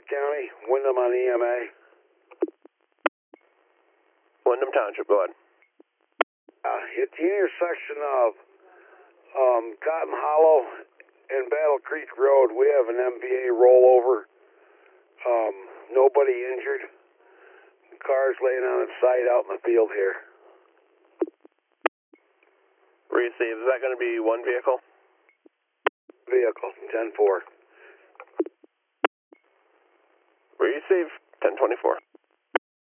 County, Wyndham on EMA. Wyndham Township, go ahead. At the intersection of Cotton Hollow and Battle Creek Road, we have an MVA rollover. Nobody injured. The car's laying on its side out in the field here. Receive. Is that going to be one vehicle? Vehicle, 10-4. Receive, 1024.